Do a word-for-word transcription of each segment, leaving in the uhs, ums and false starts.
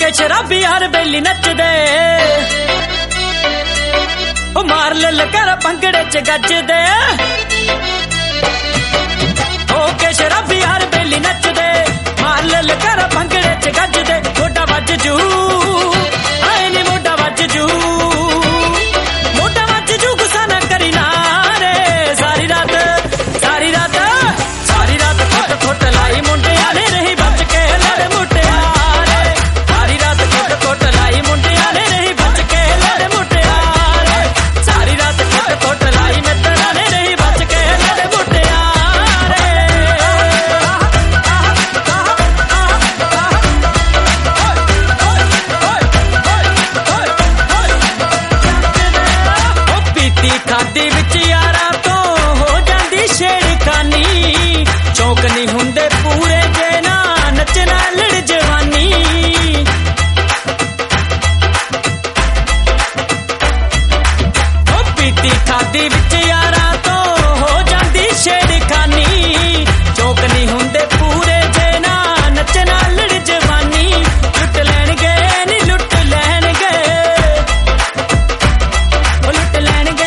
के शराबी हर बेली नचदे ओ मार ललकार भंगड़े च गजदे हो के शराबी हर बेली नचदे मार ललकार भंगड़े च गजदे मोटा वज जू आए नी मोटा वज जू मोटा वज जू गुस्सा ना करी ना रे सारी रात सारी रात सारी रात खोट खोट लाई मुंडे आले रही बच के लड़ मुटिया रे सारी रात खोट खोट लाई मुंडे आले रही बच के लड़ मुटिया रे सारी रात खोट खोट लाई मित्र आले रही बच के लड़ मुटिया खादी विच यारा तो हो जांदी छेड़खानी चौक नहीं हुंदे पूरे जे ना नचना लड़ जवानी ओ पीती खादी विच यारा तो हो जांदी छेड़खानी चौक नहीं हुंदे पूरे जे ना नचना लड़ जवानी लुट लैणगे नी लुट लैणगे ओ लुट लैणगे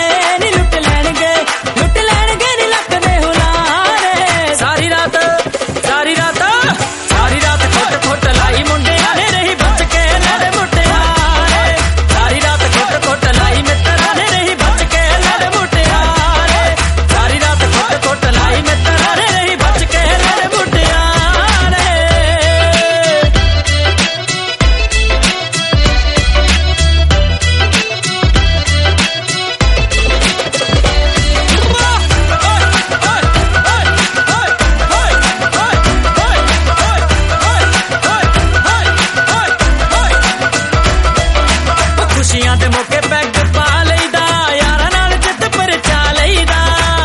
खुशियां दे मौके पैग पा लईदा यारां नाल चित परचा लईदा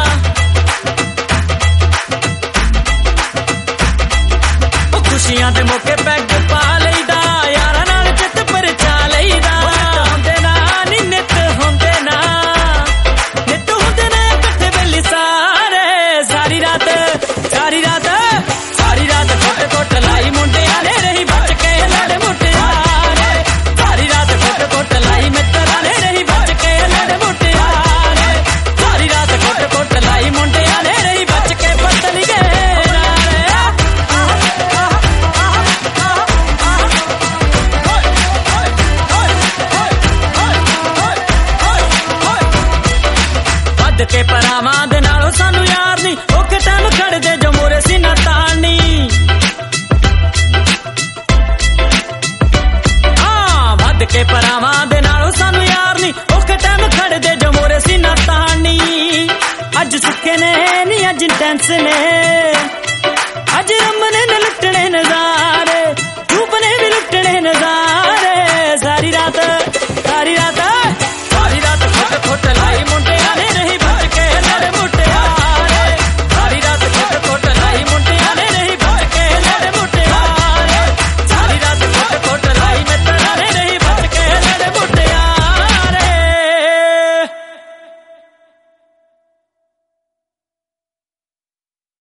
ओ खुशियां दे मौके पैग पा लईदा यारां नाल चित परचा लईदा हुंदे ना नी नित हुंदे ना नित हुंदे ना इकट्ठे बेली सारे सारी रात सारी रात सारी रात कोट कोट लाई मुंडे आले रही बच के लड़ मुटिया रे सारी रात कोट कोट लाई मित्र आले रही बच के लड़ मुटिया रे सारी रात कोट कोट लाई मुंडे आले रही बच के बदल गए वध के परावां दे नालों सानू यार नी ओके टाइम खड़दे जो मोरे सीना तानी हाँ वध के परावां दे नालों सानू यार नी ओके टाइम खड़दे जो मोरे सीना तानी अज सुखे ने नी अज टेंस ने अज रमने न लुटने नज़ारे